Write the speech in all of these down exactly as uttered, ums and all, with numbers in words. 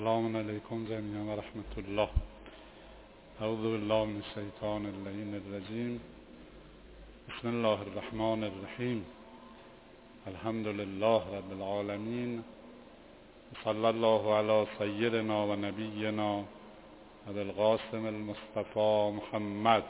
السلام علیکم جمیعا و رحمت الله. اعوذ بالله من الشیطان اللعین الرجیم. بسم الله الرحمن الرحیم. الحمد لله رب العالمین. صلی الله علی سیدنا و نبینا ابی القاسم المصطفى محمد.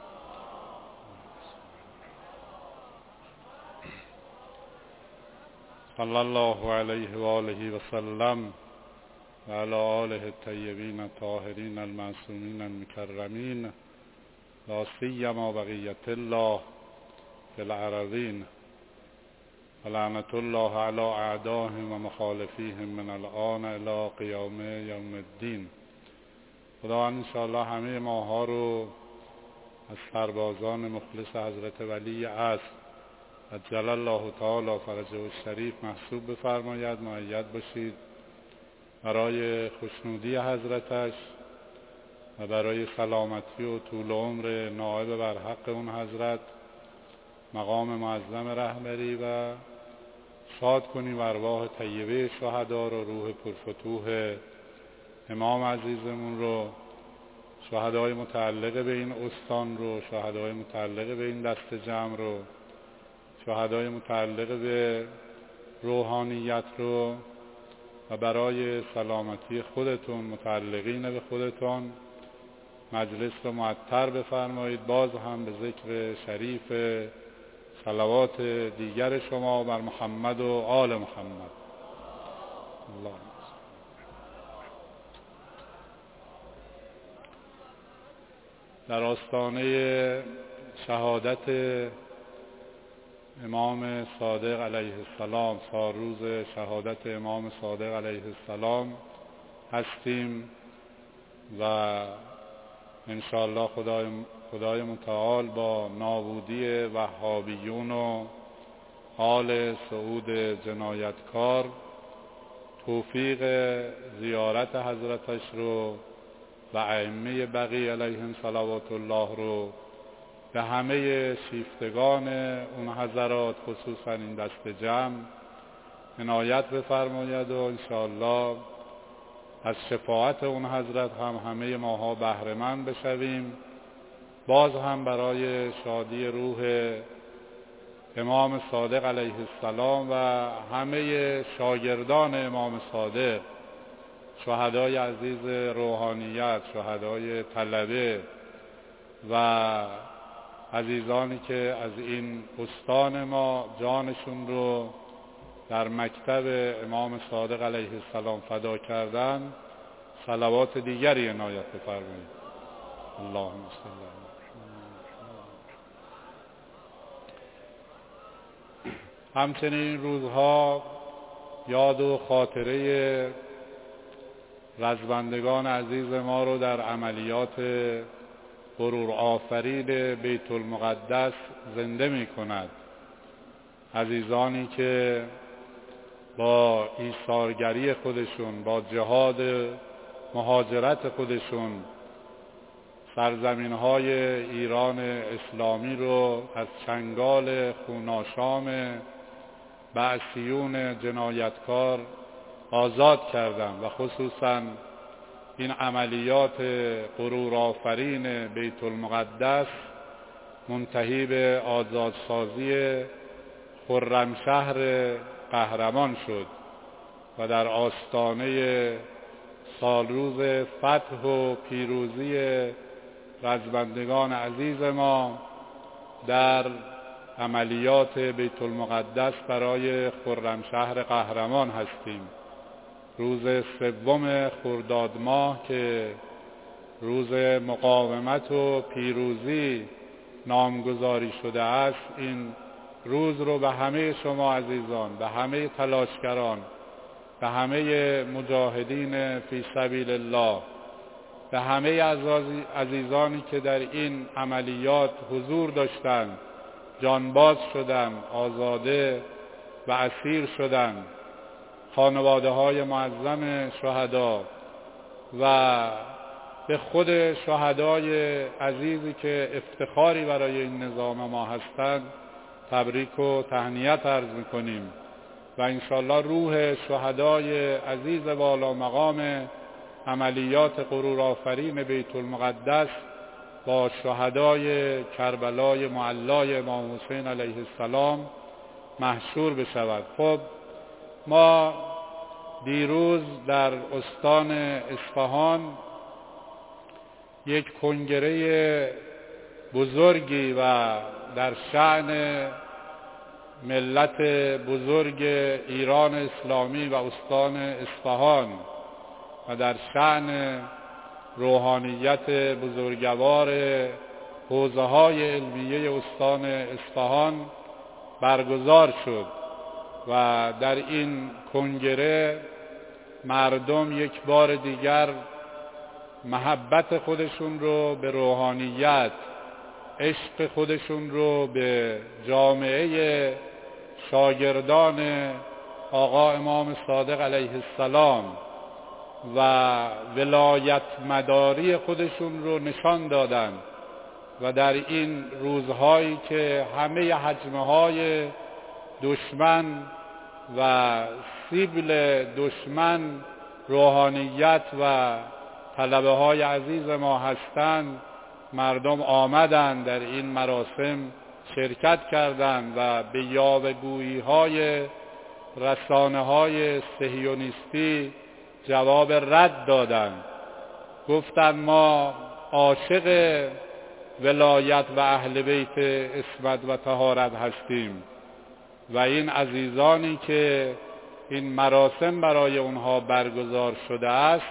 صلی الله علیه و آله و سلم و علی آله الطیبین الطاهرین المعصومین المکرمین، لا سیما بقیة الله فی الارضین، و لعنة الله علی اعدائهم و مخالفیهم من الآن الی قیام یوم الدین. خدا انشاءالله همه ماها رو از سربازان مخلص حضرت ولی عصر عجل الله تعالی فرجه الشریف محسوب بفرماید، مؤید باشید برای خوشنودی حضرتش و برای سلامتی و طول عمر نائب بر حق اون حضرت مقام معظم رهبری، و شاد کنیم ارواح طیبه شهدا رو، روح پرفتوح امام عزیزمون رو، شهدای متعلق به این استان رو، شهدای متعلق به این دست جمع رو، شهدای متعلق به روحانیت رو، و برای سلامتی خودتون متعلقین به خودتون مجلس رو معطر بفرمایید. باز هم به ذکر شریف صلوات دیگر شما بر محمد و آل محمد. الله در آستانه شهادت امام صادق علیه السلام، سالروز شهادت امام صادق علیه السلام هستیم و انشاءالله خدای, خدای متعال با نابودی وهابیون و حال صعود جنایتکار توفیق زیارت حضرتش رو و ائمه بقی علیهم صلوات الله رو به همه شیفتگان اون حضرات، خصوصا این دست جمع، عنایت بفرماید و انشاءالله از شفاعت اون حضرت هم همه ماها بهره‌مند بشویم. باز هم برای شادی روح امام صادق علیه السلام و همه شاگردان امام صادق، شهدای عزیز روحانیت، شهدای طلبه و عزیزانی که از این استان ما جانشون رو در مکتب امام صادق علیه السلام فدا کردن، صلوات دیگری عنایت بفرمایید. اللهم صل علی محمد. همچنین روزها یاد و خاطره رزمندگان عزیز ما رو در عملیات غرور آفرین بیت المقدس زنده می کند. عزیزانی که با ایثارگری خودشون، با جهاد مهاجرت خودشون سرزمین های ایران اسلامی رو از چنگال خوناشام بعثیون جنایتکار آزاد کردن و خصوصا این عملیات غرور آفرین بیت المقدس منتهی به آزادسازی خرمشهر قهرمان شد و در آستانه سالروز فتح و پیروزی رزمندگان عزیز ما در عملیات بیت المقدس برای خرمشهر قهرمان هستیم. روز سوم خرداد ماه که روز مقاومت و پیروزی نامگذاری شده است، این روز رو به همه شما عزیزان، به همه تلاشگران، به همه مجاهدین فی سبیل الله، به همه عزیزانی که در این عملیات حضور داشتند، جانباز شدند، آزاده و اسیر شدند، خانواده های معظم شهدا و به خود شهدای عزیزی که افتخاری برای این نظام ما هستند تبریک و تهنیت عرض میکنیم و انشاءالله روح شهدای عزیز والا مقام عملیات غرورآفرین بیت المقدس با شهدای کربلای معلای امام حسین علیه السلام محشور بشود. خب ما دیروز در استان اصفهان یک کنگره بزرگی و در شأن ملت بزرگ ایران اسلامی و استان اصفهان و در شأن روحانیت بزرگوار حوزه‌های علمیه استان اصفهان برگزار شد و در این کنگره مردم یک بار دیگر محبت خودشون رو به روحانیت، عشق خودشون رو به جامعه شاگردان آقا امام صادق علیه السلام و ولایت مداری خودشون رو نشان دادن و در این روزهایی که همه حجمه های دشمن و سیبل دشمن روحانیت و طلبه های عزیز ما هستند، مردم آمدند در این مراسم شرکت کردند و به یاوه‌گویی های رسانه های صهیونیستی جواب رد دادند. گفتند ما عاشق ولایت و اهل بیت عصمت و طهارت هستیم و این عزیزانی که این مراسم برای اونها برگزار شده است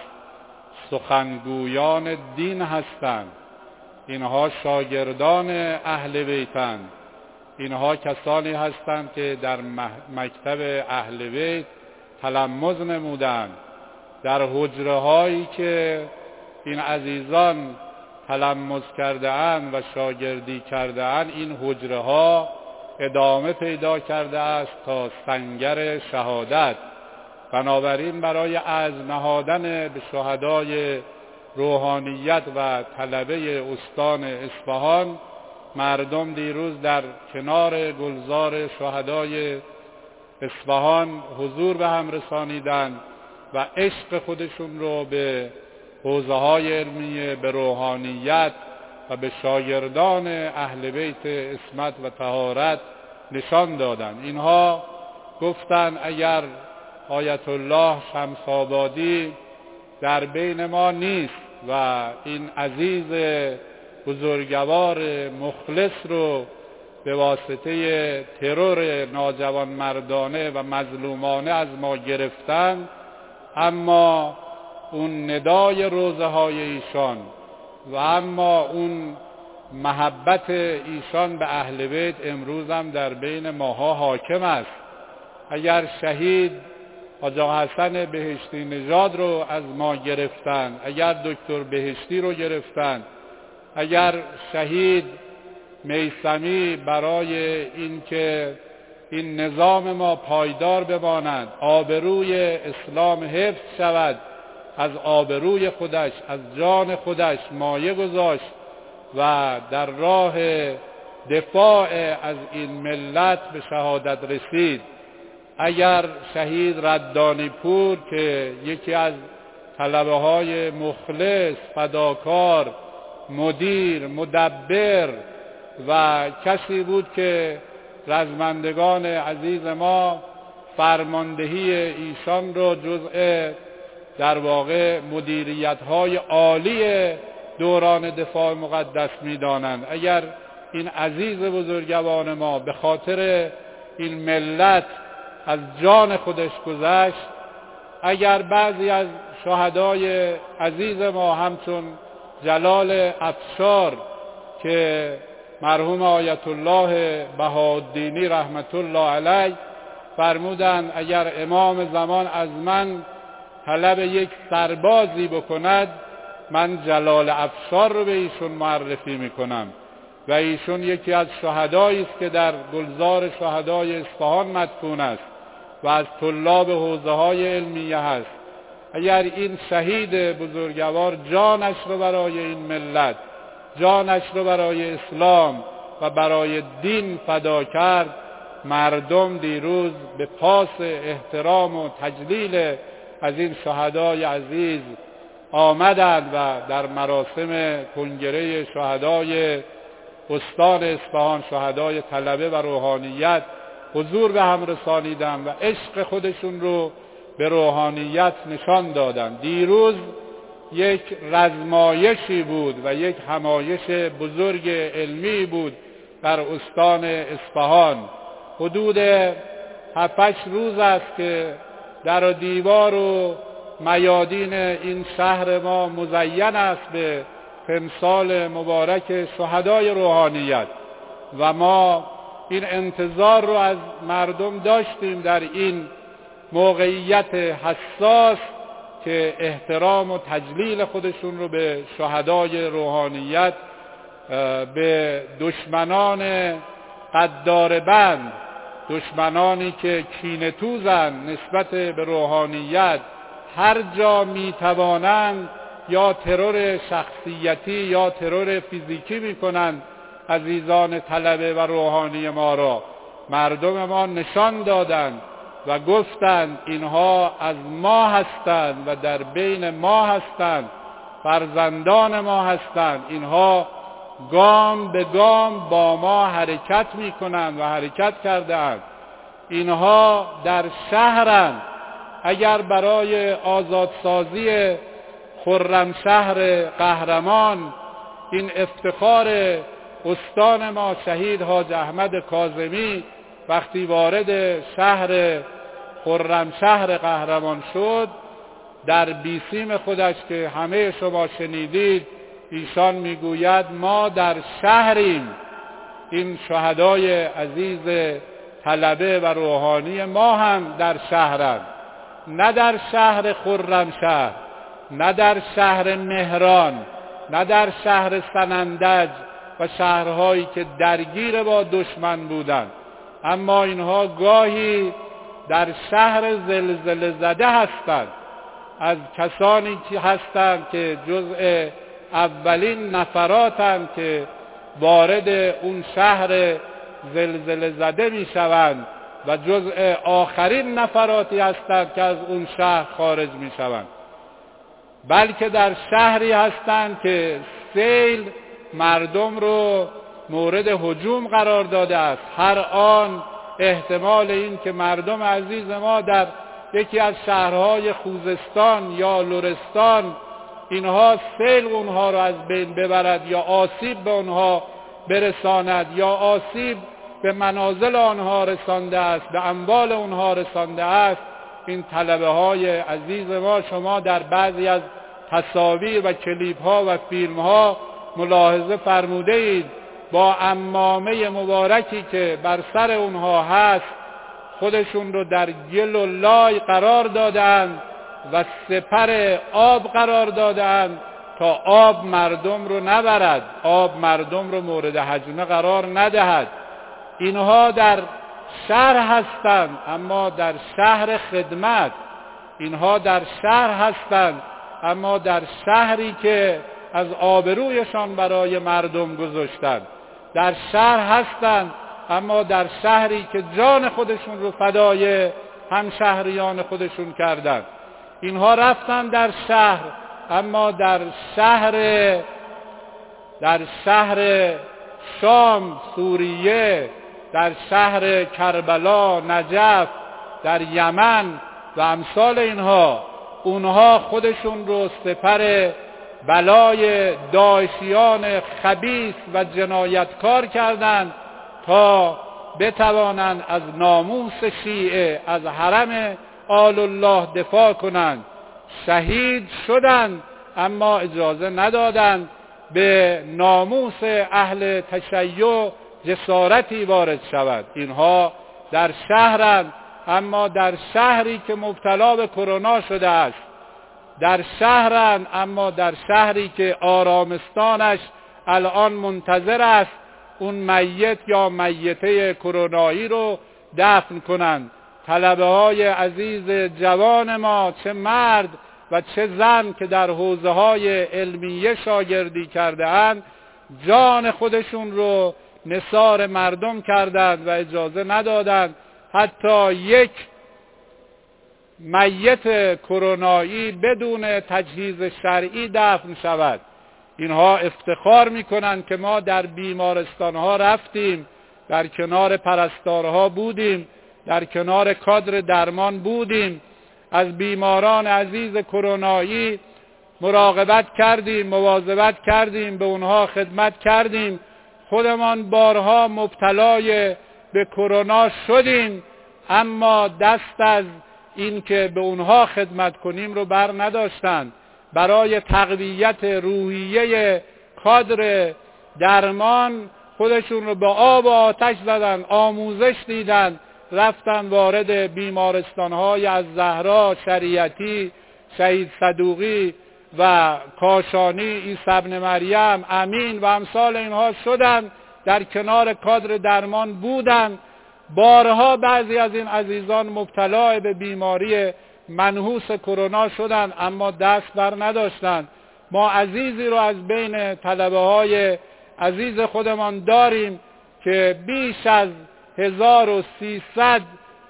سخنگویان دین هستند. اینها شاگردان اهل بیتند. اینها کسانی هستند که در مکتب اهل بیت تلمذ نمودند. در حجره هایی که این عزیزان تلمذ کرده اند و شاگردی کرده اند، این حجره ها ادامه پیدا کرده است تا سنگر شهادت. بنابراین برای از نهادن به شهدای روحانیت و طلبه استان اصفهان مردم دیروز در کنار گلزار شهدای اصفهان حضور به هم رسانیدند و عشق خودشون رو به حوزه‌های علمیه، به روحانیت و به شاگردان اهل بیت عصمت و طهارت نشان دادند. اینها گفتند اگر آیت الله شمس‌آبادی در بین ما نیست و این عزیز بزرگوار مخلص رو به واسطه ترور ناجوانمردانه و مظلومانه از ما گرفتن، اما اون ندای روزه های ایشان و اما اون محبت ایشان به اهل بیت امروز هم در بین ماها حاکم است. اگر شهید آقا حسن بهشتی نژاد رو از ما گرفتن، اگر دکتر بهشتی رو گرفتن، اگر شهید میثمی برای اینکه این نظام ما پایدار بماند، آبروی اسلام حفظ شود، از آبروی خودش، از جان خودش مایه گذاشت و در راه دفاع از این ملت به شهادت رسید. اگر شهید ردانی پور که یکی از طلبه های مخلص، فداکار، مدیر، مدبر و کسی بود که رزمندگان عزیز ما فرماندهی ایشان رو جزء در واقع مدیریت‌های عالی دوران دفاع مقدس می‌دانند، اگر این عزیز بزرگوار ما به خاطر این ملت از جان خودش گذشت، اگر بعضی از شهدای عزیز ما همچون جلال افشار که مرحوم آیت الله بهاءالدینی رحمت الله علیه فرمودند اگر امام زمان از من طلب یک سربازی بکند، من جلال افشار رو به ایشون معرفی میکنم و ایشون یکی از شهدایی است که در گلزار شهدای اصفهان مدفون است و از طلاب حوزه‌های علمیه هست. اگر این شهید بزرگوار جانش رو برای این ملت، جانش رو برای اسلام و برای دین فدا کرد، مردم دیروز به پاس احترام و تجلیل از این شهدای عزیز آمدند و در مراسم کنگره شهدای استان اصفهان، شهدای طلبه و روحانیت حضور به هم رسانیدند و عشق خودشون رو به روحانیت نشان دادند. دیروز یک رزمایشی بود و یک همایش بزرگ علمی بود در استان اصفهان. حدود هفت روز است که در و دیوار و میادین این شهر ما مزین است به تمثال مبارک شهدای روحانیت و ما این انتظار رو از مردم داشتیم در این موقعیت حساس که احترام و تجلیل خودشون رو به شهدای روحانیت، به دشمنان قدار بند، دشمنانی که کینه توزند نسبت به روحانیت، هر جا میتوانند یا ترور شخصیتی یا ترور فیزیکی میکنند عزیزان طلبه و روحانی ما را. مردم ما نشان دادند و گفتند اینها از ما هستند و در بین ما هستند، فرزندان ما هستند، اینها گام به گام با ما حرکت میکنند و حرکت کردند. اینها در شهرند. اگر برای آزادسازی خرمشهر قهرمان، این افتخار استان ما، شهید حاج احمد کاظمی وقتی وارد شهر خرمشهر قهرمان شد، در بیسیم خودش که همه شما شنیدید، ایشان میگوید ما در شهریم. این شهدای عزیز طلبه و روحانی ما هم در شهرند، نه در شهر خرمشهر، نه در شهر مهران، نه در شهر سنندج و شهرهایی که درگیر با دشمن بودند، اما اینها گاهی در شهر زلزله زده هستند. از کسانی که هستند که جزء اولین نفراتند که وارد اون شهر زلزله زده می شوند و جزء آخرین نفراتی هستند که از اون شهر خارج می شوند، بلکه در شهری هستند که سیل مردم رو مورد هجوم قرار داده است. هر آن احتمال این که مردم عزیز ما در یکی از شهرهای خوزستان یا لرستان اینها سیل اونها رو از بین ببرد یا آسیب به اونها برساند یا آسیب به منازل آنها رسانده است، به اموال اونها رسانده است. این طلبه های عزیز ما شما در بعضی از تصاویر و کلیپ ها و فیلم ها ملاحظه فرموده اید با عمامه مبارکی که بر سر اونها هست خودشون رو در گل و لای قرار دادند و سپر آب قرار دادند تا آب مردم رو نبرد، آب مردم رو مورد هجمه قرار ندهد. اینها در شهر هستند اما در شهر خدمت، اینها در شهر هستند اما در شهری که از آبرویشان برای مردم گذاشتند، در شهر هستند اما در شهری که جان خودشون رو فدای همشهریان خودشون کردند. اینها رفتن در شهر اما در شهر در شهر شام، سوریه، در شهر کربلا، نجف، در یمن و امثال اینها، اونها خودشون رو سپر بلای داعشیان خبیث و جنایتکار کردند تا بتوانند از ناموس شیعه، از حرم آل الله دفاع کنند. شهید شدند اما اجازه ندادند به ناموس اهل تشیع جسارتی وارد شود. اینها در شهرند اما در شهری که مبتلا به کرونا شده است، در شهرند اما در شهری که آرامستانش الان منتظر است اون میت یا میته کرونایی رو دفن کنند. طلبه های عزیز جوان ما، چه مرد و چه زن که در حوزه های علمیه شاگردی کرده اند، جان خودشون رو نثار مردم کردند و اجازه ندادند حتی یک میت کرونایی بدون تجهیز شرعی دفن شود. اینها افتخار میکنند که ما در بیمارستانها رفتیم، در کنار پرستارها بودیم، در کنار کادر درمان بودیم، از بیماران عزیز کرونایی مراقبت کردیم، مواظبت کردیم، به اونها خدمت کردیم. خودمان بارها مبتلای به کرونا شدیم، اما دست از این که به اونها خدمت کنیم رو بر نداشتند. برای تقویت روحیه کادر درمان خودشون رو به آب و آتش زدن، آموزش دیدن، رفتن وارد بیمارستان‌های از زهرا، شریعتی، شهید صدوقی و کاشانی، عیسی ابن مریم، امین و امثال اینها شدن، در کنار کادر درمان بودن. بارها بعضی از این عزیزان مبتلا به بیماری منحوس کرونا شدند، اما دست بر نداشتند. ما عزیزی رو از بین طلبه های عزیز خودمان داریم که بیش از هزار و سیصد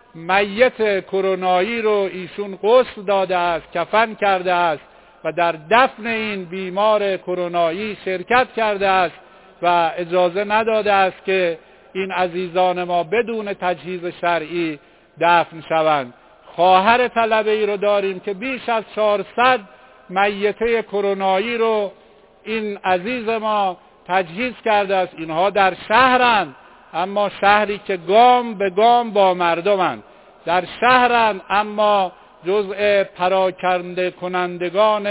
میت کرونایی رو ایشون غسل داده است، کفن کرده است و در دفن این بیمار کرونایی شرکت کرده است و اجازه نداده است که این عزیزان ما بدون تجهیز شرعی دفن شوند. خواهر طلبه ای رو داریم که بیش از چهارصد میته کرونایی رو این عزیز ما تجهیز کرده است. اینها در شهرند، اما شهری که گام به گام با مردمند. در شهرند اما جزء پراکنده کنندگان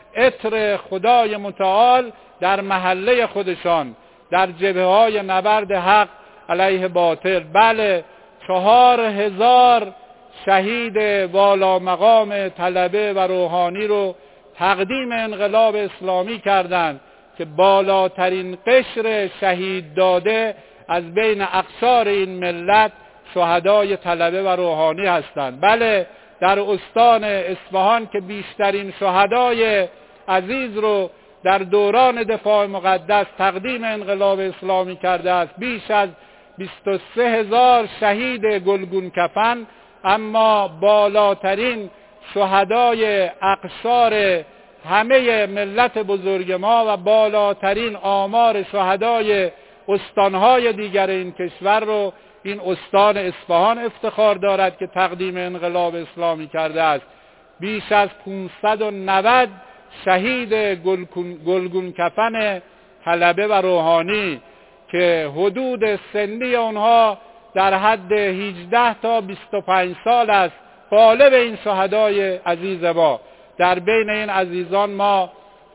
عطر خدای متعال در محله خودشان، در جبهه های نبرد حق علیه باطل. بله، چهار هزار شهید والا مقام طلبه و روحانی رو تقدیم انقلاب اسلامی کردند که بالاترین قشر شهید داده از بین اقشار این ملت شهدای طلبه و روحانی هستند. بله، در استان اصفهان که بیشترین شهدای عزیز رو در دوران دفاع مقدس تقدیم انقلاب اسلامی کرده است، بیش از بیست و سه هزار شهید گلگون کفن، اما بالاترین شهدای اقشار همه ملت بزرگ ما و بالاترین آمار شهدای استانهای دیگر این کشور رو این استان اصفهان افتخار دارد که تقدیم انقلاب اسلامی کرده است. بیش از پانصد و نود شهید گلگون کفن طلبه و روحانی که حدود سنی اونها در حد هجده تا بیست و پنج سال است، غالب این شهدای عزیز ما. در بین این عزیزان ما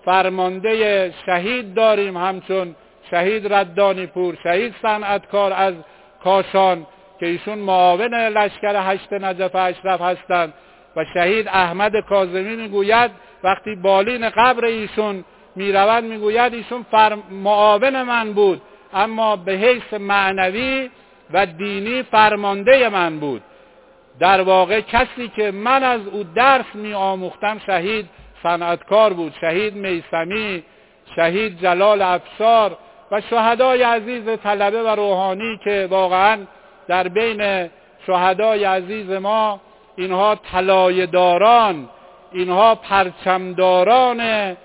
فرمانده شهید داریم، همچون شهید ردانی پور، شهید صنعتکار از کاشان که ایشون معاون لشکر هشت نجف اشرف هستند، و شهید احمد کاظمی میگوید وقتی بالین قبر ایشون میروند میگوید ایشون معاون من بود، اما به حیث معنوی و دینی فرمانده من بود. در واقع کسی که من از او درس می آموختم شهید صنعتکار بود، شهید میثمی، شهید جلال افشار و شهدای عزیز طلبه و روحانی که واقعا در بین شهدای عزیز ما اینها طلایه‌داران، اینها پرچمداران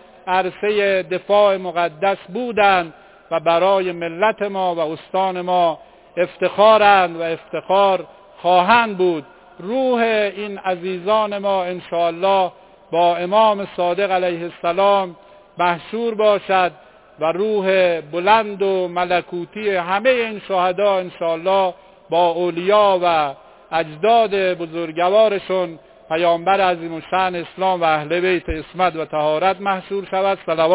عرصه دفاع مقدس بودند و برای ملت ما و استان ما افتخارند و افتخار خواهند بود. روح این عزیزان ما انشاءالله با امام صادق علیه السلام محشور باشد و روح بلند و ملکوتی همه این شهدا انشاءالله با اولیا و اجداد بزرگوارشون پیامبر عظیم الشأن اسلام و اهل بیت عصمت و طهارت محشور شود. صلوات